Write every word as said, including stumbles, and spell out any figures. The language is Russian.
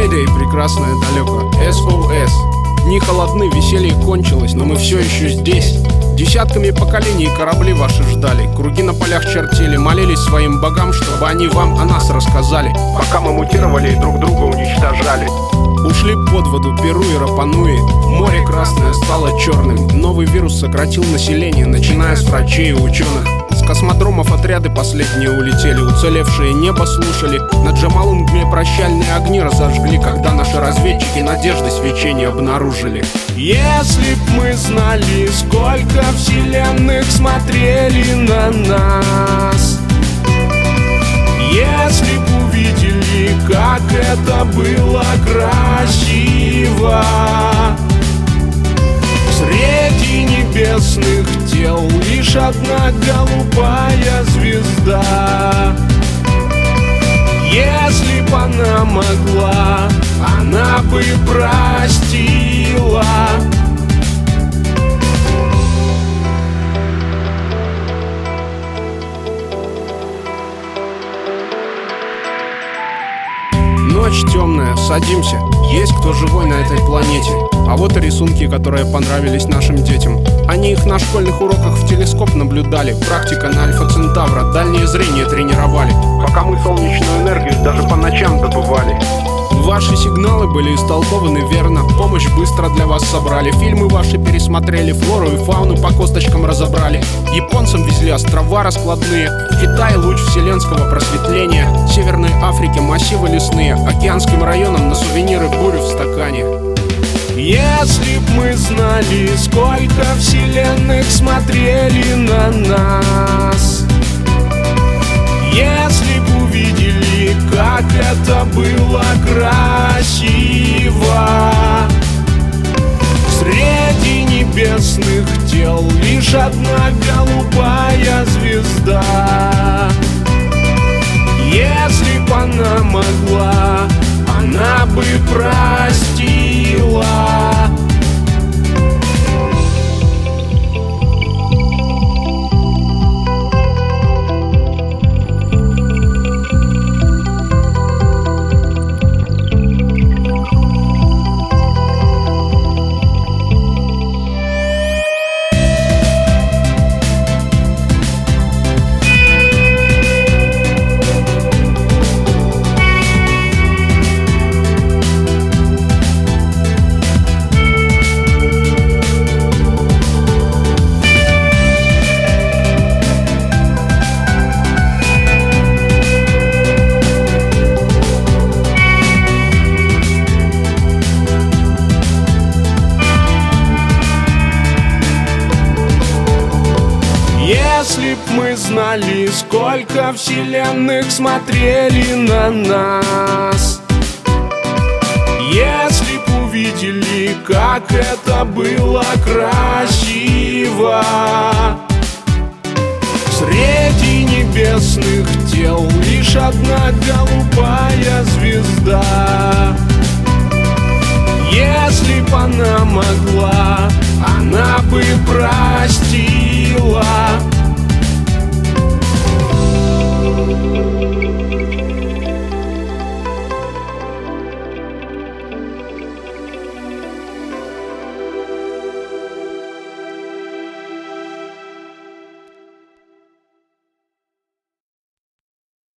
Мэйдэй, прекрасное далеко, эс о эс. Дни холодны, веселье кончилось, но мы все еще здесь. Десятками поколений корабли ваши ждали, круги на полях чертили, молились своим богам, чтобы они вам о нас рассказали, пока мы мутировали и друг друга уничтожали. Ушли под воду Перу и Рапануи, море красное стало черным. Новый вирус сократил население, начиная с врачей и ученых. С космодромов отряды последние улетели, уцелевшие небо слушали. На Джамалунгме прощальные огни разожгли, когда наши разведчики надежды свечения обнаружили. Если б мы знали, сколько вселенных смотрели на нас, если б увидели, как это было красиво, среди небесных тел лишь одна голубая звезда. Если б она могла, она бы простила. Ночь темная, садимся. Есть кто живой на этой планете. А вот и рисунки, которые понравились нашим детям. Они их на школьных уроках в телескоп наблюдали. Практика на Альфа Центавра, дальнее зрение тренировали, пока мы солнечную энергию даже по ночам добывали. Ваши сигналы были истолкованы верно, помощь быстро для вас собрали. Фильмы ваши пересмотрели, флору и фауну по косточкам разобрали. Японцам везли острова раскладные, в Китай луч вселенского просветления, Северной Африке массивы лесные, океанским районам на сувениры бурю в стакане. Если б мы знали, сколько вселенных смотрели на нас, если б увидели, как это было красиво, среди небесных тел лишь одна голубая звезда. Если б она могла, она бы простила. Если б мы знали, сколько вселенных смотрели на нас, если б увидели, как это было красиво, среди небесных тел лишь одна голубая звезда. Если б она могла, она бы простила.